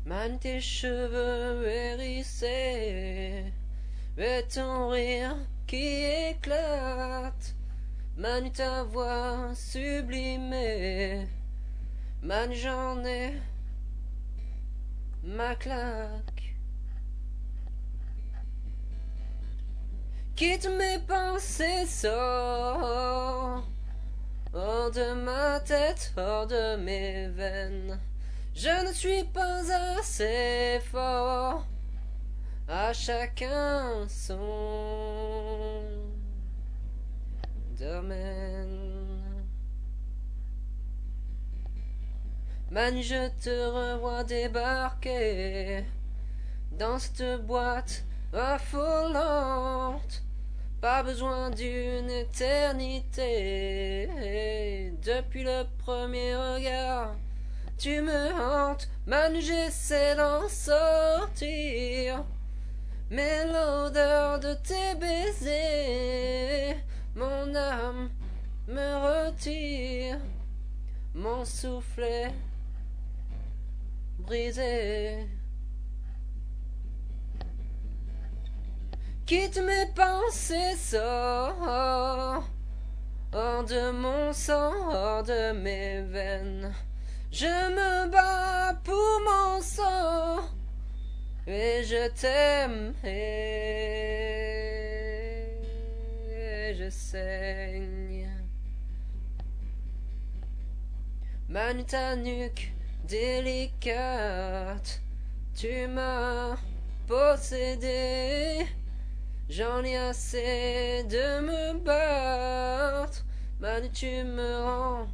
Man, tes cheveux hérissés, et ton rire qui éclate. Man, ta voix sublimée, man, j'en ai ma claque. Quitte mes pensées, sors hors de ma tête, hors de mes veines. Je ne suis pas assez fort, à chacun son domaine. Man, je te revois débarquer dans cette boîte affolante. Pas besoin d'une éternité. Depuis le premier regard, tu me hantes. Man, j'essaie d'en sortir, mais l'odeur de tes baisers, mon âme me retire. Mon soufflet brisé. Quitte mes pensées, sors hors de mon sang, hors de mes veines. Je me bats pour mon sang et je t'aime et je saigne. Man, ta nuque délicate, tu m'as possédé. J'en ai assez de me battre. Man, tu me rends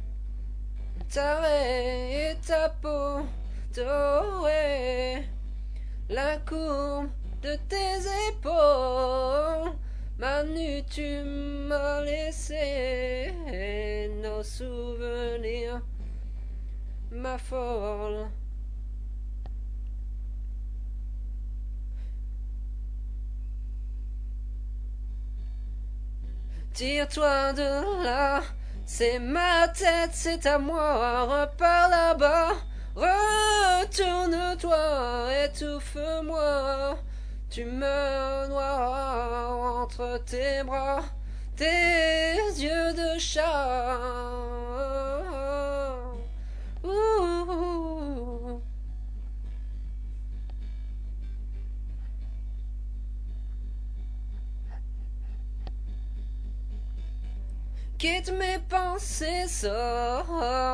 taré et ta peau dorée. La courbe de tes épaules. Manu, tu m'as laissé nos souvenirs m'affolent. Tire-toi de là, c'est ma tête, c'est à moi, repars là-bas, retourne-toi, étouffe-moi, tu me noies entre tes bras, tes yeux de chat. Ouh. Quitte mes pensées, sors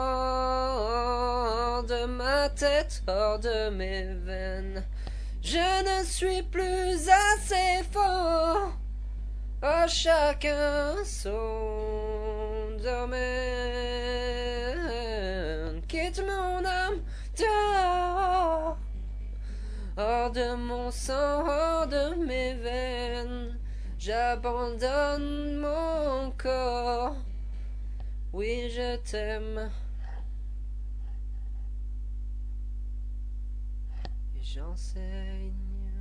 de ma tête, hors de mes veines. Je ne suis plus assez fort, à chacun son domaine. Quitte mon âme dehors, hors de mon sang, hors de mes veines. J'abandonne mon corps, oui je t'aime et j'enseigne.